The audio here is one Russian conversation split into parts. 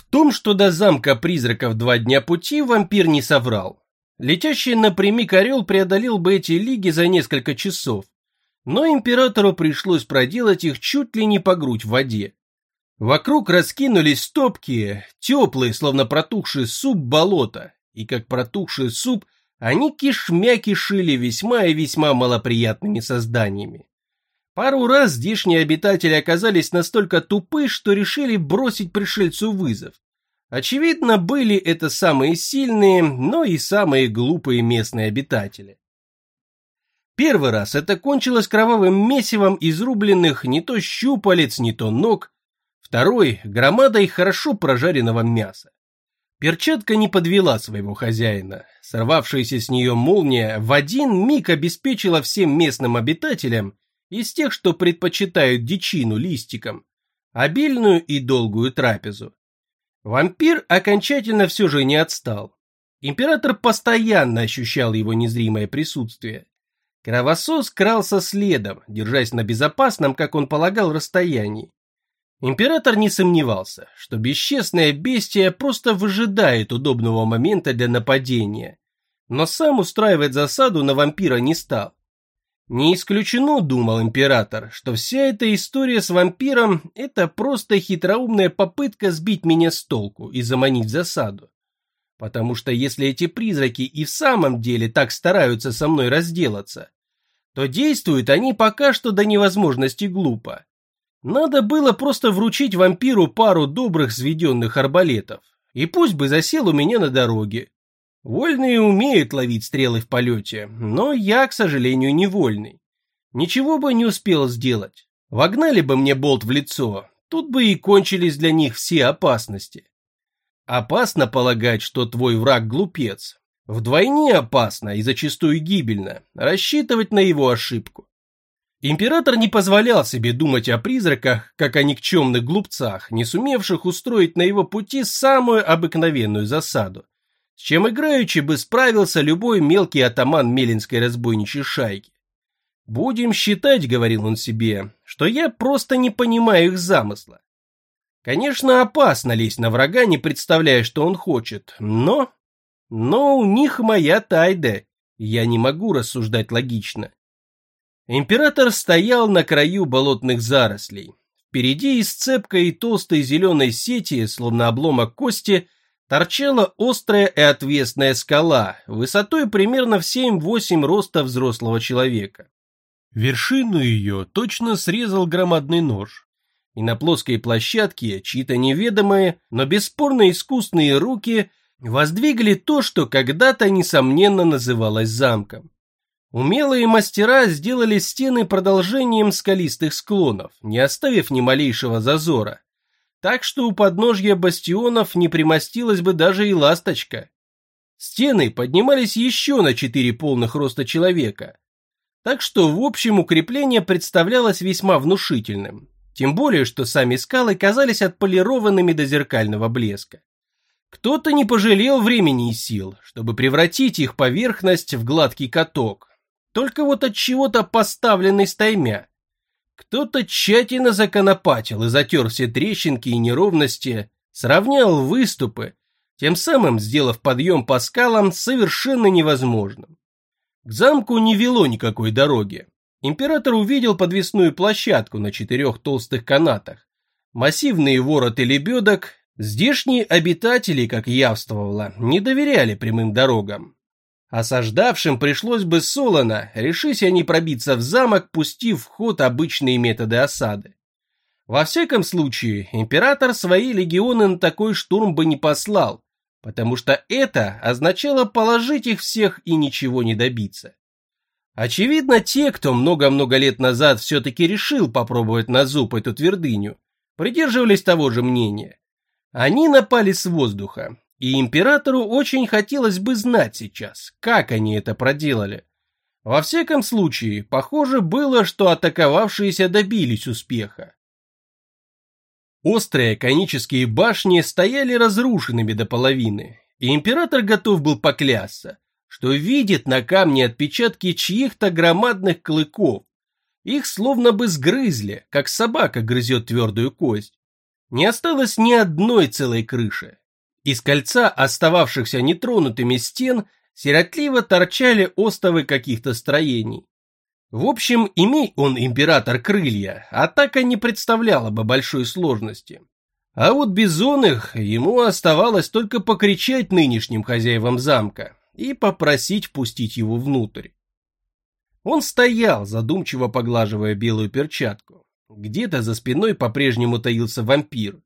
том, что до замка призраков 2 дня пути, вампир не соврал. Летящий напрямик орел преодолел бы эти лиги за несколько часов, но императору пришлось проделать их чуть ли не по грудь в воде. Вокруг раскинулись топкие, теплые, словно протухший суп, болота, и как протухший суп, они кишмя кишили весьма и весьма малоприятными созданиями. Пару раз здешние обитатели оказались настолько тупы, что решили бросить пришельцу вызов. Очевидно, были это самые сильные, но и самые глупые местные обитатели. Первый раз это кончилось кровавым месивом изрубленных не то щупалец, не то ног. Второй – громадой хорошо прожаренного мяса. Перчатка не подвела своего хозяина. Сорвавшаяся с нее молния в один миг обеспечила всем местным обитателям, из тех, что предпочитают дичину листикам, обильную и долгую трапезу. Вампир окончательно все же не отстал. Император постоянно ощущал его незримое присутствие. Кровосос крался следом, держась на безопасном, как он полагал, расстоянии. Император не сомневался, что бесчестное бестие просто выжидает удобного момента для нападения, но сам устраивать засаду на вампира не стал. Не исключено, думал император, что вся эта история с вампиром – это просто хитроумная попытка сбить меня с толку и заманить в засаду. Потому что если эти призраки и в самом деле так стараются со мной разделаться, то действуют они пока что до невозможности глупо. Надо было просто вручить вампиру пару добрых взведенных арбалетов, и пусть бы засел у меня на дороге. Вольные умеют ловить стрелы в полете, но я, к сожалению, не вольный. Ничего бы не успел сделать. Вогнали бы мне болт в лицо, тут бы и кончились для них все опасности. Опасно полагать, что твой враг глупец. Вдвойне опасно и зачастую гибельно рассчитывать на его ошибку. Император не позволял себе думать о призраках, как о никчемных глупцах, не сумевших устроить на его пути самую обыкновенную засаду, с чем играючи бы справился любой мелкий атаман мелинской разбойничьей шайки. «Будем считать, — говорил он себе, — что я просто не понимаю их замысла. Конечно, опасно лезть на врага, не представляя, что он хочет, но у них моя тайда, и я не могу рассуждать логично». Император стоял на краю болотных зарослей. Впереди из цепкой и толстой зеленой сети, словно обломок кости, торчала острая и отвесная скала, высотой примерно в 7-8 роста взрослого человека. Вершину ее точно срезал громадный нож, и на плоской площадке чьи-то неведомые, но бесспорно искусные руки воздвигли то, что когда-то, несомненно, называлось замком. Умелые мастера сделали стены продолжением скалистых склонов, не оставив ни малейшего зазора, так что у подножья бастионов не примостилась бы даже и ласточка. Стены поднимались еще на 4 полных роста человека, так что в общем укрепление представлялось весьма внушительным, тем более что сами скалы казались отполированными до зеркального блеска. Кто-то не пожалел времени и сил, чтобы превратить их поверхность в гладкий каток, только вот от чего-то поставленный стаймя. Кто-то тщательно законопатил и затер все трещинки и неровности, сравнял выступы, тем самым сделав подъем по скалам совершенно невозможным. К замку не вело никакой дороги. Император увидел подвесную площадку на 4 толстых канатах, массивные вороты лебедок. Здешние обитатели, как явствовало, не доверяли прямым дорогам. Осаждавшим пришлось бы солоно, решись они пробиться в замок, пустив в ход обычные методы осады. Во всяком случае, император свои легионы на такой штурм бы не послал, потому что это означало положить их всех и ничего не добиться. Очевидно, те, кто много-много лет назад все-таки решил попробовать на зуб эту твердыню, придерживались того же мнения. Они напали с воздуха. И императору очень хотелось бы знать сейчас, как они это проделали. Во всяком случае, похоже было, что атаковавшиеся добились успеха. Острые конические башни стояли разрушенными до половины, и император готов был поклясться, что видит на камне отпечатки чьих-то громадных клыков. Их словно бы сгрызли, как собака грызет твердую кость. Не осталось ни одной целой крыши. Из кольца остававшихся нетронутыми стен сиротливо торчали остовы каких-то строений. В общем, имей он, император, крылья, атака не представляла бы большой сложности. А вот без оных ему оставалось только покричать нынешним хозяевам замка и попросить пустить его внутрь. Он стоял, задумчиво поглаживая белую перчатку. Где-то за спиной по-прежнему таился вампир.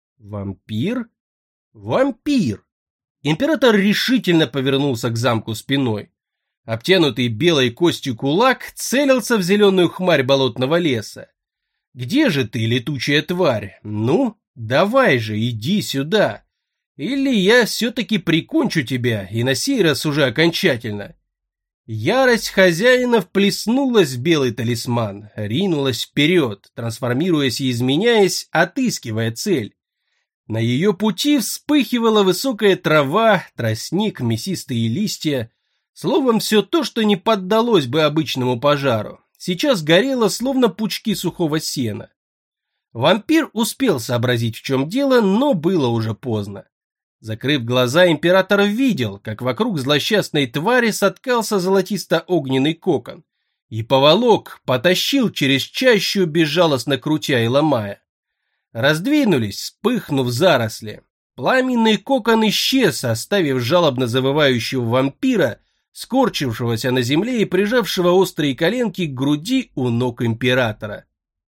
Вампир? Вампир! Император решительно повернулся к замку спиной. Обтянутый белой костью кулак целился в зеленую хмарь болотного леса. «Где же ты, летучая тварь? Ну, давай же, иди сюда. Или я все-таки прикончу тебя, и на сей раз уже окончательно». Ярость хозяина вплеснулась в белый талисман, ринулась вперед, трансформируясь и изменяясь, отыскивая цель. На ее пути вспыхивала высокая трава, тростник, мясистые листья. Словом, все то, что не поддалось бы обычному пожару, сейчас горело, словно пучки сухого сена. Вампир успел сообразить, в чем дело, но было уже поздно. Закрыв глаза, император видел, как вокруг злосчастной твари соткался золотисто-огненный кокон и поволок, потащил через чащу, безжалостно крутя и ломая. Раздвинулись, вспыхнув заросли. Пламенный кокон исчез, оставив жалобно завывающего вампира, скорчившегося на земле и прижавшего острые коленки к груди у ног императора.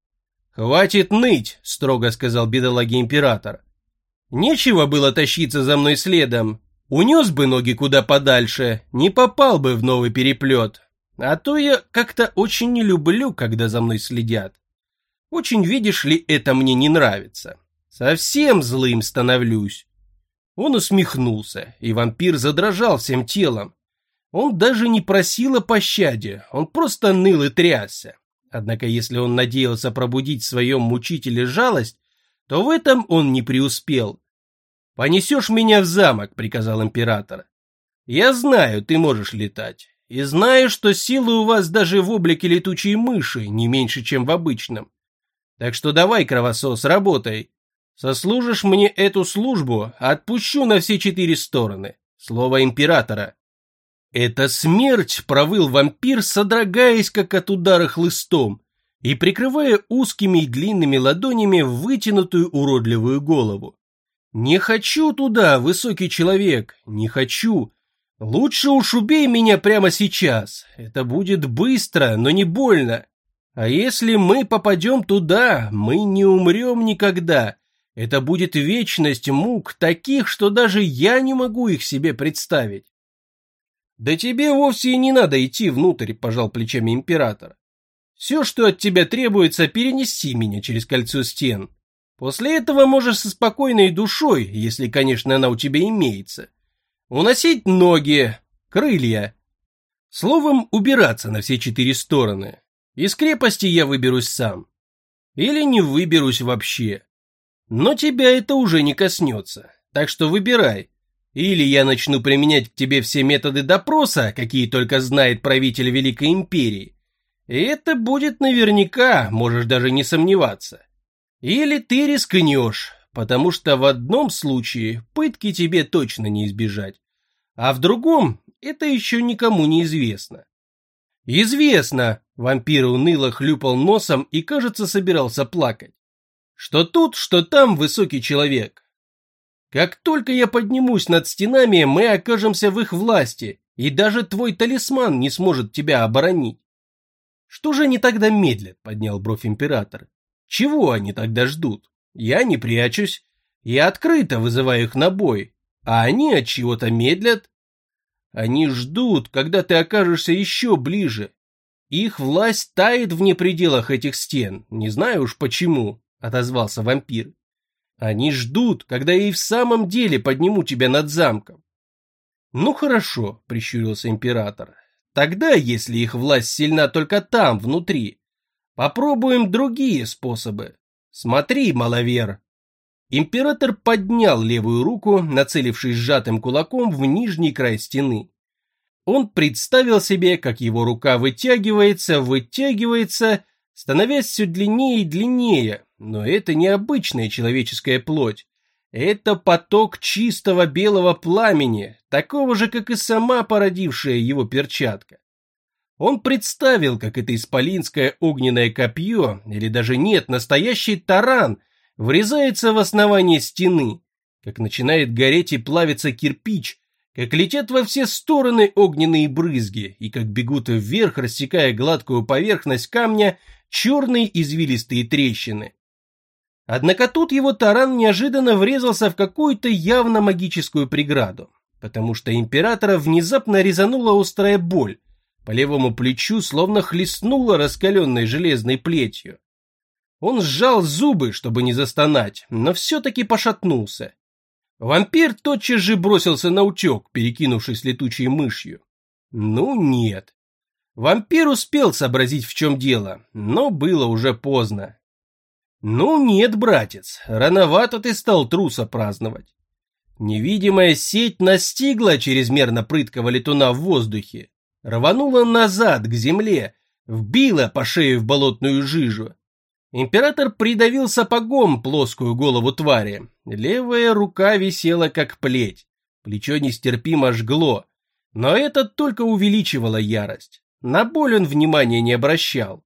«Хватит ныть», — строго сказал бедолаге император. «Нечего было тащиться за мной следом. Унес бы ноги куда подальше, не попал бы в новый переплет. А то я как-то очень не люблю, когда за мной следят. Очень, видишь ли, это мне не нравится. Совсем злым становлюсь». Он усмехнулся, и вампир задрожал всем телом. Он даже не просил о пощаде, он просто ныл и трясся. Однако если он надеялся пробудить в своем мучителе жалость, то в этом он не преуспел. «Понесешь меня в замок», — приказал император. «Я знаю, ты можешь летать, и знаю, что силы у вас даже в облике летучей мыши не меньше, чем в обычном. Так что давай, кровосос, работай. Сослужишь мне эту службу, отпущу на все 4 стороны. Слово императора». «Это смерть!» — провыл вампир, содрогаясь, как от удара хлыстом, и прикрывая узкими и длинными ладонями вытянутую уродливую голову. «Не хочу туда, высокий человек, не хочу. Лучше уж убей меня прямо сейчас. Это будет быстро, но не больно. А если мы попадем туда, мы не умрем никогда. Это будет вечность мук таких, что даже я не могу их себе представить». «Да тебе вовсе и не надо идти внутрь», — пожал плечами император. «Все, что от тебя требуется, перенести меня через кольцо стен. После этого можешь со спокойной душой, если, конечно, она у тебя имеется, уносить ноги, крылья. Словом, убираться на все 4 стороны. Из крепости я выберусь сам. Или не выберусь вообще. Но тебя это уже не коснется, так что выбирай. Или я начну применять к тебе все методы допроса, какие только знает правитель Великой Империи. И это будет наверняка, можешь даже не сомневаться. Или ты рискнешь, потому что в одном случае пытки тебе точно не избежать, а в другом это еще никому не известно. «Известно», — вампир уныло хлюпал носом и, кажется, собирался плакать, «что тут, что там высокий человек. Как только я поднимусь над стенами, мы окажемся в их власти, и даже твой талисман не сможет тебя оборонить». «Что же они тогда медлят?» — поднял бровь император. «Чего они тогда ждут? Я не прячусь, я открыто вызываю их на бой, а они от чего-то медлят. Они ждут, когда ты окажешься еще ближе. Их власть тает вне пределах этих стен, не знаю уж почему», — отозвался вампир. «Они ждут, когда я и в самом деле подниму тебя над замком». «Ну хорошо», — прищурился император. «Тогда, если их власть сильна только там, внутри, попробуем другие способы. Смотри, маловер». Император поднял левую руку, нацелившись сжатым кулаком в нижний край стены. Он представил себе, как его рука вытягивается, становясь все длиннее и длиннее, но это не обычная человеческая плоть. Это поток чистого белого пламени, такого же, как и сама породившая его перчатка. Он представил, как это исполинское огненное копье, или даже нет, настоящий таран, врезается в основание стены, как начинает гореть и плавиться кирпич, как летят во все стороны огненные брызги, и как бегут вверх, рассекая гладкую поверхность камня, черные извилистые трещины. Однако тут его таран неожиданно врезался в какую-то явно магическую преграду, потому что императора внезапно резанула острая боль, по левому плечу словно хлестнуло раскаленной железной плетью. Он сжал зубы, чтобы не застонать, но все-таки пошатнулся. Вампир тотчас же бросился на утек, перекинувшись летучей мышью. Ну нет. Вампир успел сообразить, в чем дело, но было уже поздно. Ну нет, братец, рановато ты стал труса праздновать. Невидимая сеть настигла чрезмерно прыткого летуна в воздухе, рванула назад к земле, вбила по шее в болотную жижу. Император придавил сапогом плоскую голову твари. Левая рука висела как плеть. Плечо нестерпимо жгло. Но это только увеличивало ярость. На боль он внимания не обращал.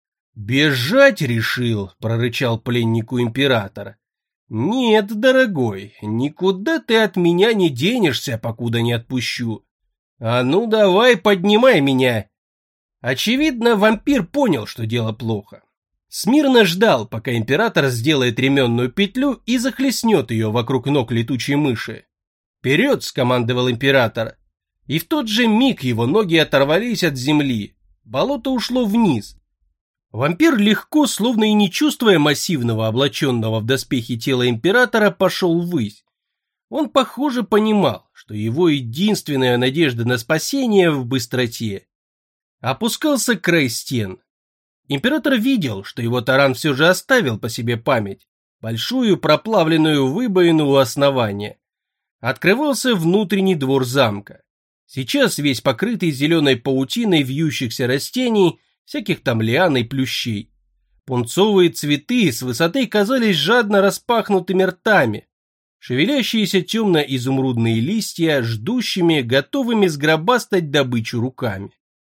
«Бежать решил», — прорычал пленнику император. «Нет, дорогой, никуда ты от меня не денешься, покуда не отпущу. А ну давай, поднимай меня». Очевидно, вампир понял, что дело плохо. Смирно ждал, пока император сделает ременную петлю и захлестнет ее вокруг ног летучей мыши. «Вперед!» — скомандовал император. И в тот же миг его ноги оторвались от земли. Болото ушло вниз. Вампир легко, словно и не чувствуя массивного, облаченного в доспехи тела императора, пошел ввысь. Он, похоже, понимал, что его единственная надежда на спасение в быстроте. Опускался край стен. Император видел, что его таран все же оставил по себе память, большую проплавленную выбоину у основания. Открывался внутренний двор замка. Сейчас весь покрытый зеленой паутиной вьющихся растений, всяких там лиан и плющей. Пунцовые цветы с высоты казались жадно распахнутыми ртами, шевелящиеся темно-изумрудные листья, ждущими, готовыми сгробастать добычу руками.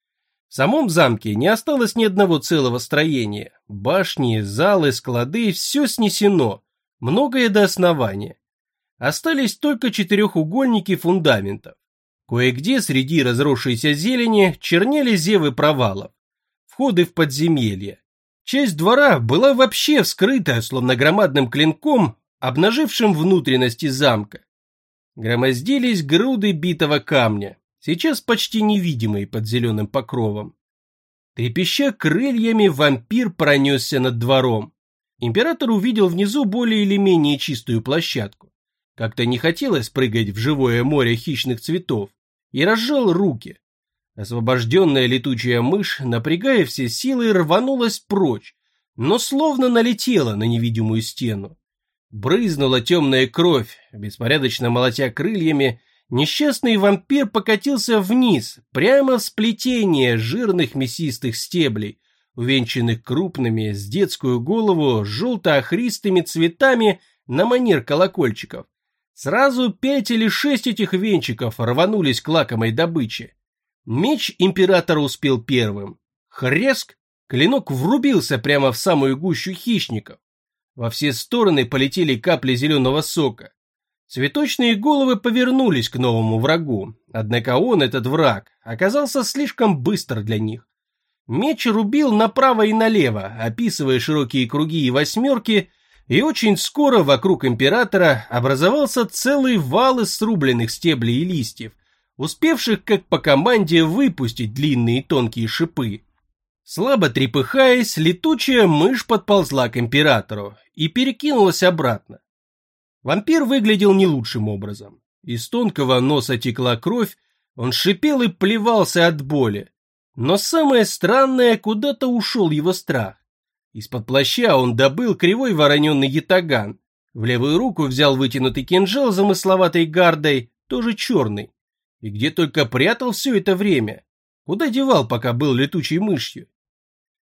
В самом замке не осталось ни одного целого строения. Башни, залы, склады – все снесено, многое до основания. Остались только четырехугольники фундаментов. Кое-где среди разросшейся зелени чернели зевы провалов, входы в подземелья. Часть двора была вообще вскрыта, словно громадным клинком, обнажившим внутренности замка. Громоздились груды битого камня, сейчас почти невидимые под зеленым покровом. Трепеща крыльями, вампир пронесся над двором. Император увидел внизу более или менее чистую площадку. Как-то не хотелось прыгать в живое море хищных цветов, и разжал руки. Освобожденная летучая мышь, напрягая все силы, рванулась прочь, но словно налетела на невидимую стену. Брызнула темная кровь, беспорядочно молотя крыльями, несчастный вампир покатился вниз, прямо в сплетение жирных мясистых стеблей, увенчанных крупными, с детскую голову, желто-охристыми цветами на манер колокольчиков. Сразу 5 или 6 этих венчиков рванулись к лакомой добыче. Меч императора успел первым. Хряск! Клинок врубился прямо в самую гущу хищников. Во все стороны полетели капли зеленого сока. Цветочные головы повернулись к новому врагу, однако он, этот враг, оказался слишком быстр для них. Меч рубил направо и налево, описывая широкие круги и восьмерки, и очень скоро вокруг императора образовался целый вал из срубленных стеблей и листьев, успевших, как по команде, выпустить длинные тонкие шипы. Слабо трепыхаясь, летучая мышь подползла к императору и перекинулась обратно. Вампир выглядел не лучшим образом. Из тонкого носа текла кровь, он шипел и плевался от боли. Но самое странное, куда-то ушел его страх. Из-под плаща он добыл кривой вороненый ятаган, в левую руку взял вытянутый кинжал с замысловатой гардой, тоже черный. И где только прятал все это время. Куда девал, пока был летучей мышью?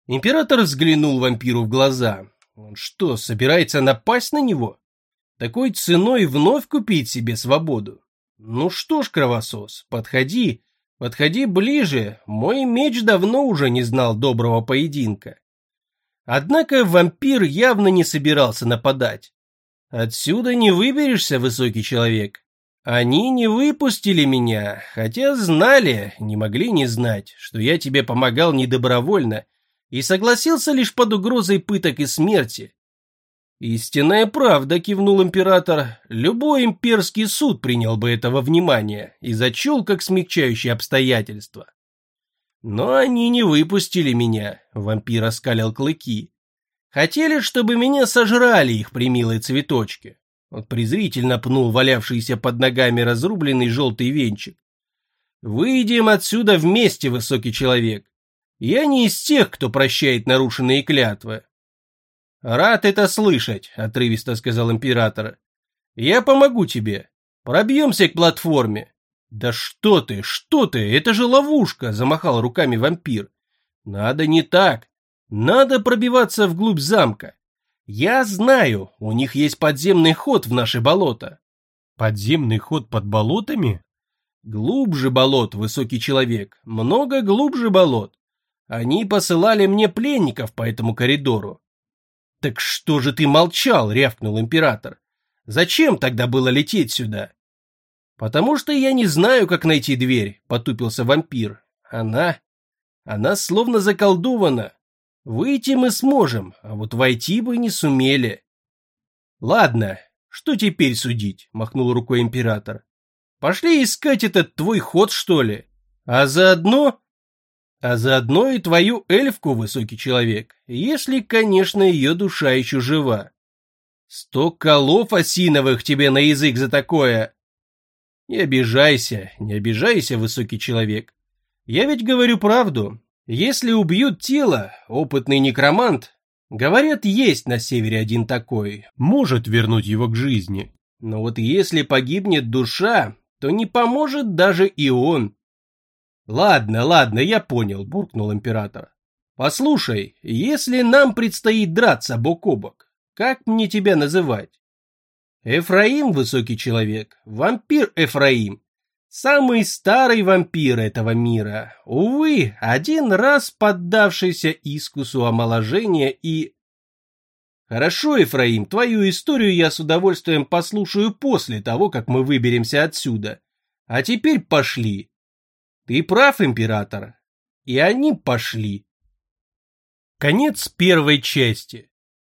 Император взглянул вампиру в глаза. Он что, собирается напасть на него? Такой ценой вновь купить себе свободу? Ну что ж, кровосос, подходи ближе, мой меч давно уже не знал доброго поединка. Однако вампир явно не собирался нападать. Отсюда не выберешься, высокий человек. Они не выпустили меня, хотя знали, не могли не знать, что я тебе помогал недобровольно и согласился лишь под угрозой пыток и смерти. Истинная правда, кивнул император, любой имперский суд принял бы это во внимание и зачел как смягчающее обстоятельство. Но они не выпустили меня, вампир оскалил клыки. Хотели, чтобы меня сожрали их примилые цветочки. Он презрительно пнул валявшийся под ногами разрубленный желтый венчик. Выйдем отсюда вместе, высокий человек. Я не из тех, кто прощает нарушенные клятвы. Рад это слышать, отрывисто сказал император. Я помогу тебе. Пробьемся к платформе. Да что ты, это же ловушка, замахал руками вампир. Надо не так. Надо пробиваться вглубь замка. Я знаю, у них есть подземный ход в наше болото. Подземный ход под болотами? Глубже болот, высокий человек, много глубже болот. Они посылали мне пленников по этому коридору. Так что же ты молчал, рявкнул император. Зачем тогда было лететь сюда? Потому что я не знаю, как найти дверь, потупился вампир. Она словно заколдована. Выйти мы сможем, а вот войти бы не сумели. Ладно, что теперь судить, махнул рукой император. Пошли искать этот твой ход, что ли? А заодно и твою эльфку, высокий человек, если, конечно, ее душа еще жива. 100 колов осиновых тебе на язык за такое. Не обижайся, высокий человек. Я ведь говорю правду. Если убьют тело, опытный некромант, говорят, есть на севере один такой, может вернуть его к жизни. Но вот если погибнет душа, то не поможет даже и он. Ладно, я понял, буркнул император. Послушай, если нам предстоит драться бок о бок, как мне тебя называть? Эфраим, высокий человек, вампир Эфраим. Самый старый вампир этого мира, увы, один раз поддавшийся искусу омоложения и... Хорошо, Ефраим, твою историю я с удовольствием послушаю после того, как мы выберемся отсюда. А теперь пошли. Ты прав, император. И они пошли. Конец первой части.